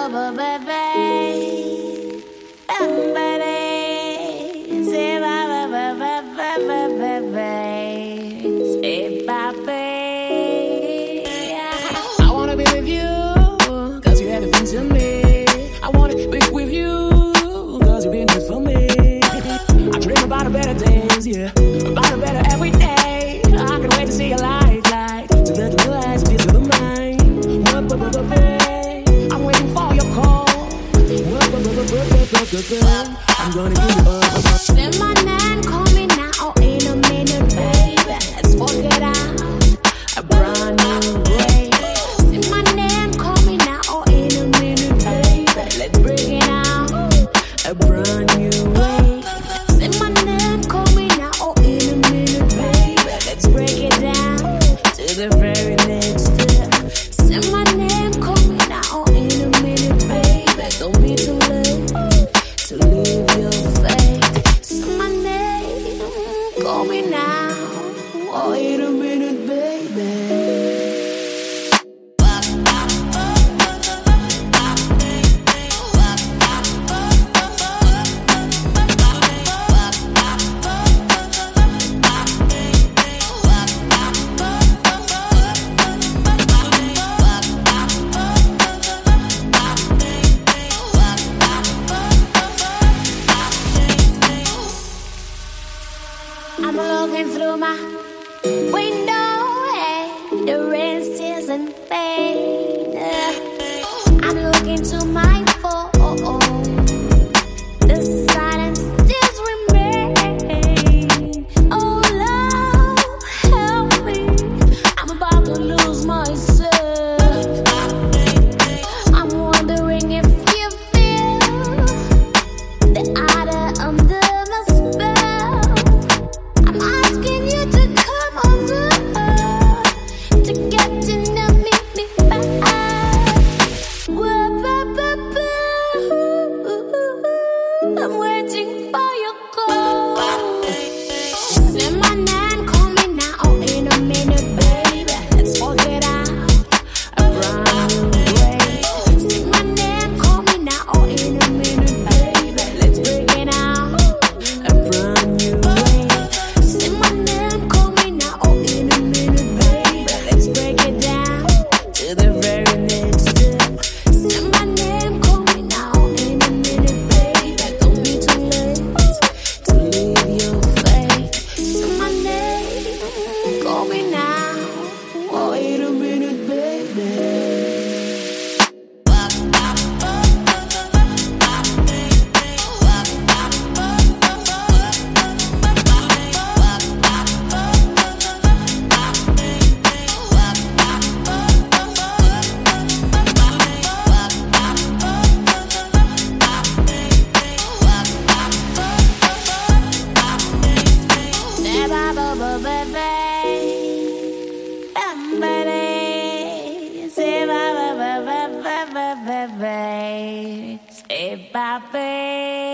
wanna be with you, cause you everything to me. I wanna be with you, cause you've been good for me. I dream about the better days, yeah, about the better every day. I can't wait to see your light, to the blue eyes, to the mind. I'm waiting for your call. I'm gonna give you up. Say my name, call me now in a minute, baby. Let's forget out a brand new way. Say my name, call me now in a minute, baby. Let's bring it out a brand new way. Say my name, call me now in a minute, baby. Let's break it down to the very next step. Say my name, call me now in a minute, baby. Don't be too late to live your fate. Say my name, call me now. Oh, in a minute, baby. I'm looking through my window, hey, the rain still isn't fade. I'm looking to my phone, the silence still remains. Oh Lord, help me, I'm about to lose myself. I'm wondering if you feel the other under my spell. I'm asking you to come over to get to know me back. I'm waiting for your call. Say my name, call me now in a minute, baby. Let's forget out a brand new way. Say my name, call me now in a minute, baby. Let's break it out a brand new way. Say my name, call me now in a minute, baby. Let's break it down to the very next step. Say my name, call me now in a minute, baby. Don't be too late to live your fate. Say my name, call me now. Oh, in a minute, baby. Say, baby.